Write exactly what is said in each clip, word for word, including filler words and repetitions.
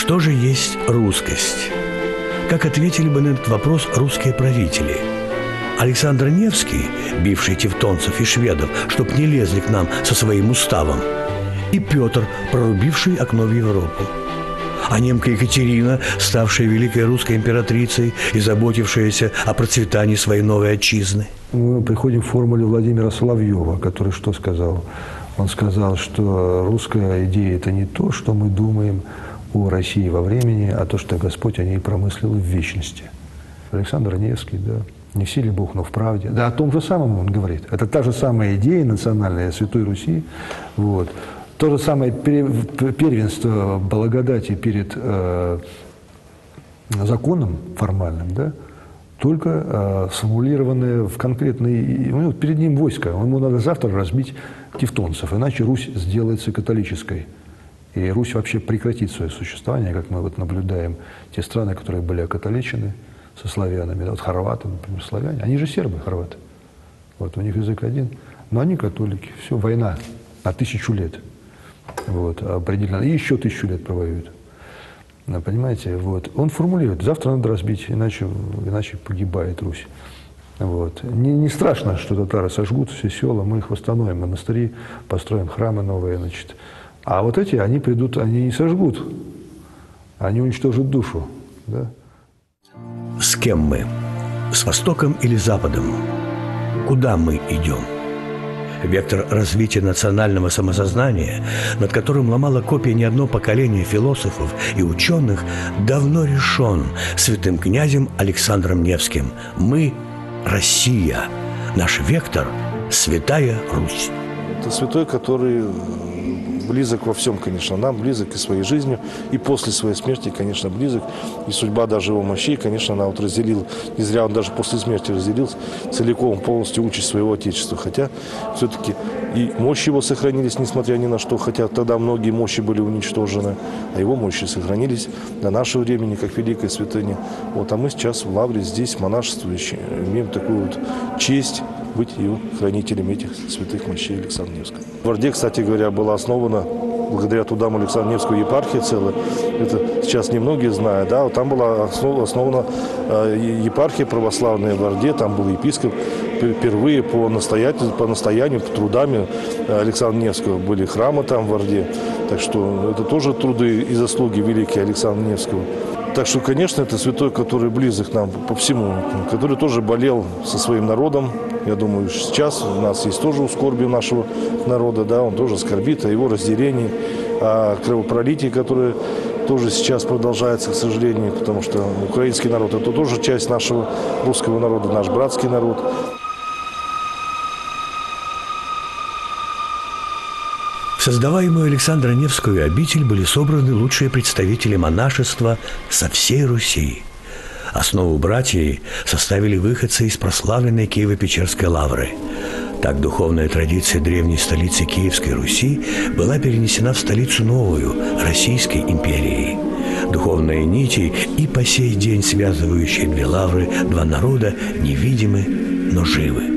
Что же есть русскость? Как ответили бы на этот вопрос русские правители? Александр Невский, бивший тевтонцев и шведов, чтоб не лезли к нам со своим уставом, и Петр, прорубивший окно в Европу. А немка Екатерина, ставшая великой русской императрицей и заботившаяся о процветании своей новой отчизны. Мы приходим к формуле Владимира Соловьева, который что сказал? Он сказал, что русская идея – это не то, что мы думаем о России во времени, а то, что Господь о ней промыслил в вечности. Александр Невский, да. Не в силе Бог, но в правде. Да, о том же самом он говорит. Это та же самая идея национальная Святой Руси. Вот. То же самое первенство благодати перед э, законом формальным, да, только э, сформулированное в конкретной... Ну, перед ним войско. Ему надо завтра разбить тевтонцев, иначе Русь сделается католической. И Русь вообще прекратит свое существование, как мы вот наблюдаем те страны, которые были окатоличены со славянами. Да, вот хорваты, например, славяне. Они же сербы, хорваты. Вот, у них язык один. Но они католики. Все, война на тысячу лет. Вот, определенно. И еще тысячу лет провоюют. Понимаете? Вот. Он формулирует. Завтра надо разбить, иначе, иначе погибает Русь. Вот. Не, не страшно, что татары сожгут все села, мы их восстановим, монастыри, построим храмы новые. Значит. А вот эти, они придут, они не сожгут. Они уничтожат душу. Да? С кем мы? С Востоком или Западом? Куда мы идем? Вектор развития национального самосознания, над которым ломало копья не одно поколение философов и ученых, давно решен святым князем Александром Невским. Мы – Россия. Наш вектор – Святая Русь. Это святой, который близок во всем, конечно, нам, близок и своей жизнью, и после своей смерти, конечно, близок. И судьба даже его мощей, конечно, она вот разделила, не зря он даже после смерти разделил целиком, полностью участь своего Отечества. Хотя все-таки и мощи его сохранились, несмотря ни на что, хотя тогда многие мощи были уничтожены, а его мощи сохранились до нашего времени, как великая святыня. Вот, а мы сейчас в лавре здесь, монашествующие, имеем такую вот честь быть ее хранителем этих святых мощей Александра Невского. В Орде, кстати говоря, была основана благодаря трудам Александра Невского епархия целая. Это сейчас немногие знают. Да? Там была основ, основана э, епархия православная в Орде, там был епископ. Впервые по, по настоянию, по трудами Александра Невского были храмы там в Орде. Так что это тоже труды и заслуги великие Александра Невского. Так что, конечно, это святой, который близок нам по всему, который тоже болел со своим народом. Я думаю, сейчас у нас есть тоже скорби нашего народа, да, он тоже скорбит о его разделении, о кровопролитии, которое тоже сейчас продолжается, к сожалению, потому что украинский народ – это тоже часть нашего русского народа, наш братский народ. В создаваемую Александра Невскую обитель были собраны лучшие представители монашества со всей Руси. Основу братьев составили выходцы из прославленной Киево-Печерской лавры. Так духовная традиция древней столицы Киевской Руси была перенесена в столицу новую, Российской империи. Духовные нити и по сей день связывающие две лавры, два народа, невидимы, но живы.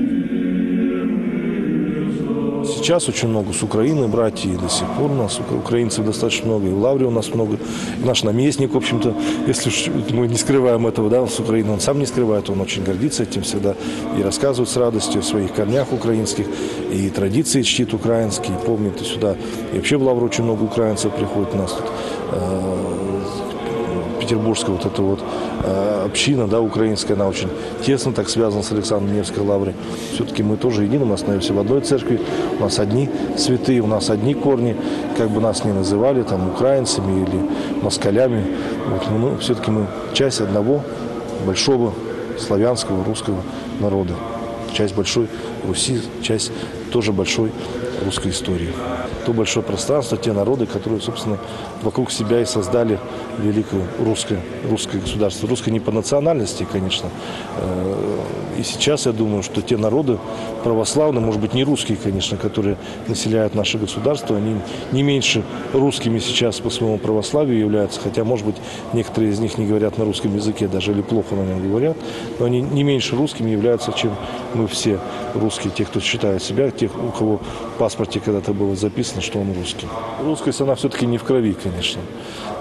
Сейчас очень много с Украины братьев, и до сих пор у нас украинцев достаточно много, и в лавре у нас много. И наш наместник, в общем-то, если мы не скрываем этого, да, с Украины, он сам не скрывает, он очень гордится этим всегда и рассказывает с радостью о своих корнях украинских, и традиции чтит украинские, помнит и сюда. И вообще в лавру очень много украинцев приходит у нас тут. Петербургская вот эта вот э, община, да, украинская, она очень тесно так связана с Александром Невской лаврой. Все-таки мы тоже едины, мы остаемся в одной церкви, у нас одни святые, у нас одни корни, как бы нас ни называли, там, украинцами или москалями, вот, ну, все-таки мы часть одного большого славянского русского народа, часть большой Руси, часть тоже большой русской истории. То большое пространство, те народы, которые, собственно, вокруг себя и создали великое русское, русское государство. Русское не по национальности, конечно. И сейчас я думаю, что те народы православные, может быть, не русские, конечно, которые населяют наше государство, они не меньше русскими сейчас по своему православию являются, хотя, может быть, некоторые из них не говорят на русском языке даже или плохо на нем говорят, но они не меньше русскими являются, чем мы все русские, те, кто считает себя, тех, у кого в паспорте когда-то было записано, что он русский. Русскость, она все-таки не в крови, конечно.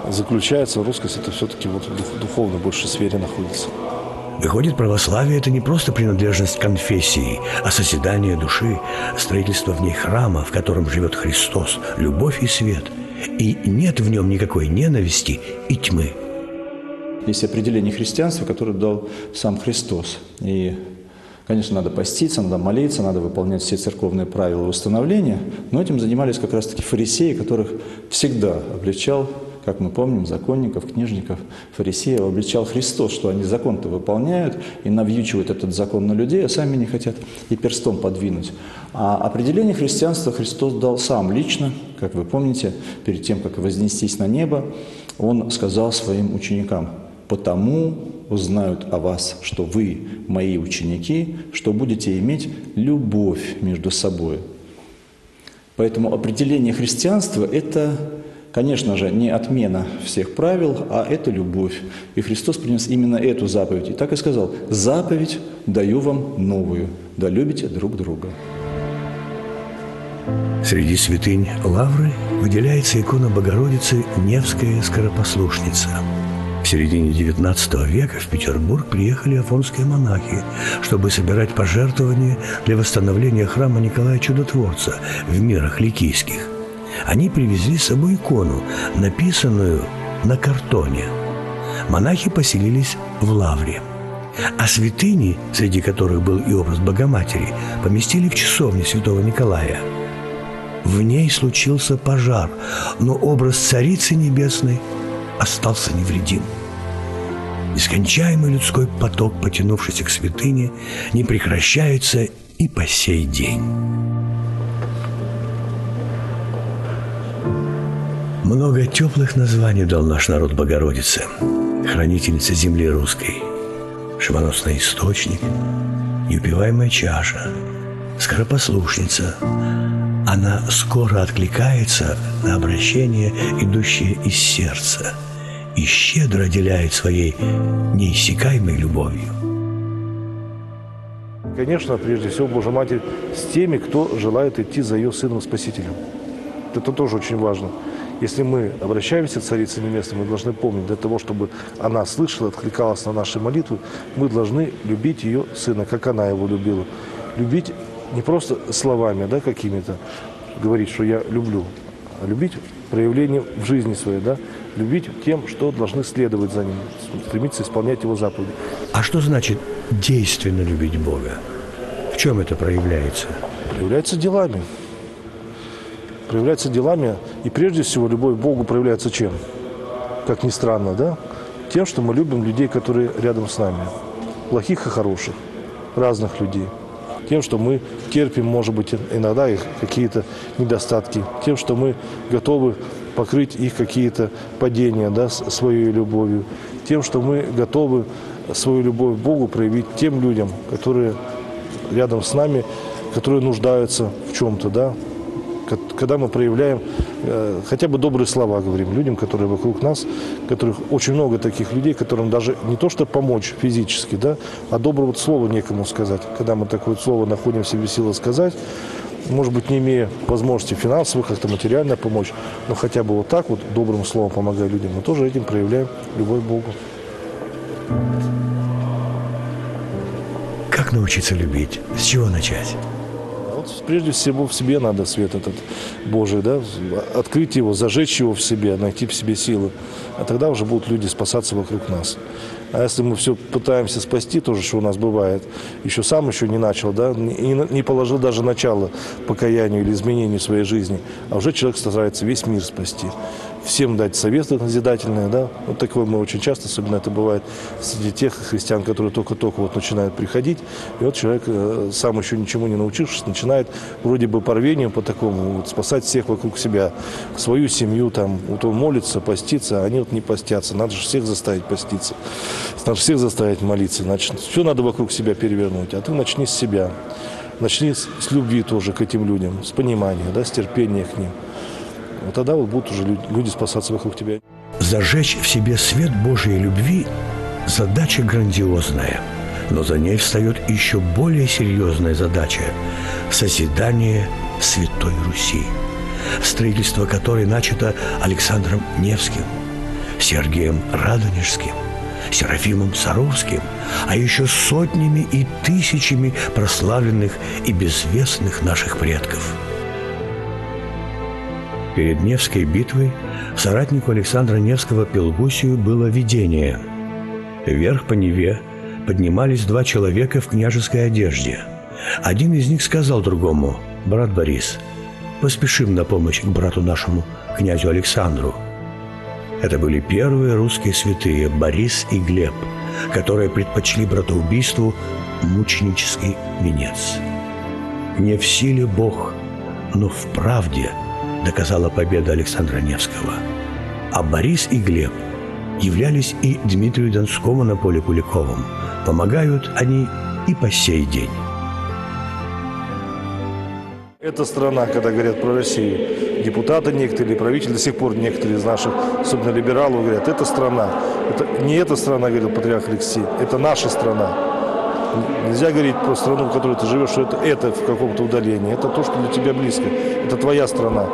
заключается. Русскость это все-таки вот в духовной большей сфере находится. Выходит, православие – это не просто принадлежность конфессии, а созидание души, строительство в ней храма, в котором живет Христос, любовь и свет. И нет в нем никакой ненависти и тьмы. Есть определение христианства, которое дал сам Христос. И, конечно, надо поститься, надо молиться, надо выполнять все церковные правила восстановления. Но этим занимались как раз-таки фарисеи, которых всегда обличал, как мы помним, законников, книжников, фарисеев обличал Христос, что они закон-то выполняют и навьючивают этот закон на людей, а сами не хотят и перстом подвинуть. А определение христианства Христос дал сам лично, как вы помните, перед тем, как вознестись на небо, Он сказал своим ученикам: «Потому узнают о вас, что вы мои ученики, что будете иметь любовь между собой». Поэтому определение христианства – это, конечно же, не отмена всех правил, а это любовь. И Христос принес именно эту заповедь. И так и сказал: «Заповедь даю вам новую, да любите друг друга». Среди святынь Лавры выделяется икона Богородицы Невская Скоропослушница. В середине девятнадцатого века в Петербург приехали афонские монахи, чтобы собирать пожертвования для восстановления храма Николая Чудотворца в Мирах Ликийских. Они привезли с собой икону, написанную на картоне. Монахи поселились в Лавре. А святыни, среди которых был и образ Богоматери, поместили в часовню святого Николая. В ней случился пожар, но образ Царицы Небесной остался невредим. Нескончаемый людской поток, потянувшийся к святыне, не прекращается и по сей день. Много теплых названий дал наш народ Богородице: хранительница земли русской, живоносный источник, неупиваемая чаша, скоропослушница. Она скоро откликается на обращение, идущее из сердца, и щедро отделяет своей неиссякаемой любовью. Конечно, прежде всего, Божья Матерь с теми, кто желает идти за ее Сыном Спасителем. Это тоже очень важно. Если мы обращаемся к Царице Небесной, мы должны помнить, для того, чтобы она слышала, откликалась на наши молитвы, мы должны любить ее Сына, как она его любила. Любить не просто словами, да, какими-то, говорить, что я люблю, а любить проявление в жизни своей, да, любить тем, что должны следовать за ним, стремиться исполнять его заповеди. А что значит действенно любить Бога? В чем это проявляется? Проявляется делами. Проявляется делами, и прежде всего любовь к Богу проявляется чем? Как ни странно, да? Тем, что мы любим людей, которые рядом с нами. Плохих и хороших, разных людей. Тем, что мы терпим, может быть, иногда их какие-то недостатки. Тем, что мы готовы покрыть их какие-то падения, да, своей любовью. Тем, что мы готовы свою любовь к Богу проявить тем людям, которые рядом с нами, которые нуждаются в чем-то, да. Когда мы проявляем э, хотя бы добрые слова, говорим людям, которые вокруг нас, которых очень много таких людей, которым даже не то что помочь физически, да, а доброго слова некому сказать. Когда мы такое слово находим в себе силы сказать, может быть, не имея возможности финансовых, как-то материально помочь, но хотя бы вот так вот добрым словом помогая людям, мы тоже этим проявляем любовь к Богу. Как научиться любить? С чего начать? Прежде всего в себе надо свет этот Божий, да, открыть его, зажечь его в себе, найти в себе силы. А тогда уже будут люди спасаться вокруг нас. А если мы все пытаемся спасти, тоже, что у нас бывает, еще сам еще не начал, да, не, не положил даже начало покаянию или изменению своей жизни, а уже человек старается весь мир спасти. Всем дать советы назидательные, да, вот такое мы очень часто, особенно это бывает среди тех христиан, которые только-только вот начинают приходить, и вот человек, сам еще ничему не научившись, начинает вроде бы по рвению, по такому, вот, спасать всех вокруг себя, свою семью, там, вот он молится, постится, а они вот не постятся, надо же всех заставить поститься, надо же всех заставить молиться, значит, все надо вокруг себя перевернуть, а ты начни с себя, начни с, с любви тоже к этим людям, с понимания, да, с терпения к ним. Вот тогда вот будут уже люди спасаться вокруг тебя. Зажечь в себе свет Божьей любви – задача грандиозная. Но за ней встает еще более серьезная задача – созидание Святой Руси, строительство которой начато Александром Невским. Сергием Радонежским, Серафимом Саровским, а еще сотнями и тысячами прославленных и безвестных наших предков. Перед Невской битвой соратнику Александра Невского Пелгусию было видение. Вверх по Неве поднимались два человека в княжеской одежде. Один из них сказал другому: «Брат Борис, поспешим на помощь к брату нашему, князю Александру». Это были первые русские святые Борис и Глеб, которые предпочли братоубийству мученический венец. Не в силе Бог, но в правде доказала победа Александра Невского. А Борис и Глеб являлись и Дмитрию Донскому на поле Куликовом. Помогают они и по сей день. Эта страна, когда говорят про Россию, депутаты некоторые, правители, до сих пор некоторые из наших, особенно либералов, говорят, это страна. Это не эта страна, говорил патриарх Алексей, это наша страна. Нельзя говорить про страну, в которой ты живешь, что это, это в каком-то удалении. Это то, что для тебя близко. Это твоя страна.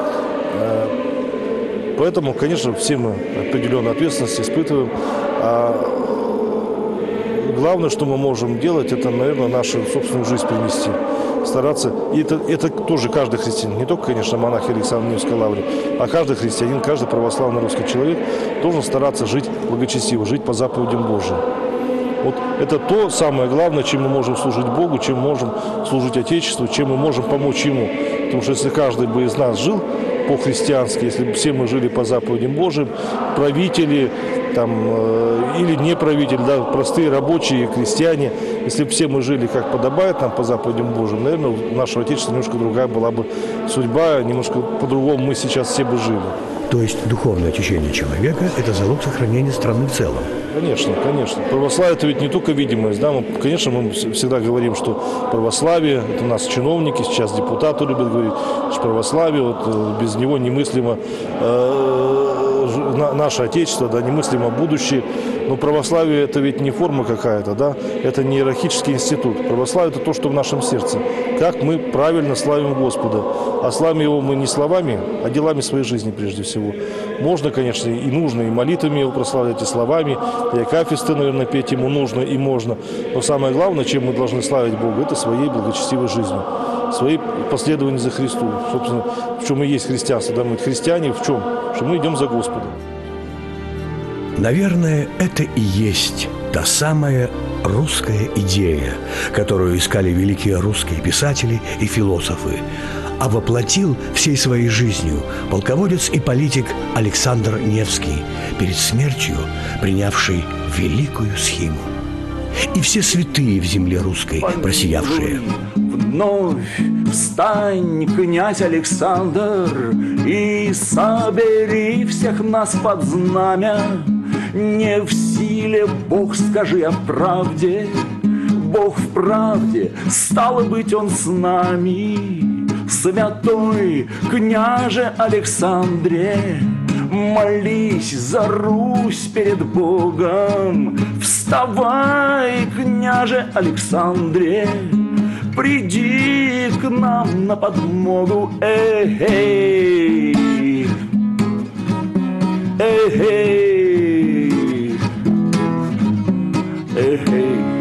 Поэтому, конечно, все мы определенную ответственность испытываем. А главное, что мы можем делать, это, наверное, нашу собственную жизнь принести. Стараться, и это, это тоже каждый христианин, не только, конечно, монахи Александра Невской лавры, а каждый христианин, каждый православный русский человек должен стараться жить благочестиво, жить по заповедям Божьим. Вот это то самое главное, чем мы можем служить Богу, чем мы можем служить Отечеству, чем мы можем помочь Ему. Потому что если каждый бы из нас жил по-христиански, если бы все мы жили по заповедям Божьим, правители там, э, или не правители, да, простые рабочие, крестьяне, если бы все мы жили как подобает нам по заповедям Божьим, наверное, у нашего Отечества немножко другая была бы судьба, немножко по-другому мы сейчас все бы жили. То есть духовное очищение человека – это залог сохранения страны в целом. Конечно, конечно. Православие – это ведь не только видимость. Да? Мы, конечно, мы всегда говорим, что православие – это у нас чиновники, сейчас депутаты любят говорить, что православие, вот, без него немыслимо э, наше Отечество, да, немыслимо будущее. Но православие – это ведь не форма какая-то, да? Это не иерархический институт. Православие – это то, что в нашем сердце. Как мы правильно славим Господа. А славим Его мы не словами, а делами своей жизни прежде всего. Можно, конечно, и нужно, и молитвами Его прославлять, и словами, и акафисты, наверное, петь Ему нужно и можно. Но самое главное, чем мы должны славить Бога, это своей благочестивой жизнью, своей последованием за Христом. Собственно, в чем и есть христианство. Да? Мы христиане в чем? Что мы идем за Господом. Наверное, это и есть та самая русская идея, которую искали великие русские писатели и философы, а воплотил всей своей жизнью полководец и политик Александр Невский, перед смертью принявший великую схиму. И все святые в земле русской, просиявшие. Вновь встань, князь Александр, и собери всех нас под знамя. Не в силе Бог, скажи о правде, Бог в правде, стало быть, Он с нами. Святой княже Александре, молись за Русь перед Богом. Вставай, княже Александре, приди к нам на подмогу. Эй-эй, эй-эй, эй-эй.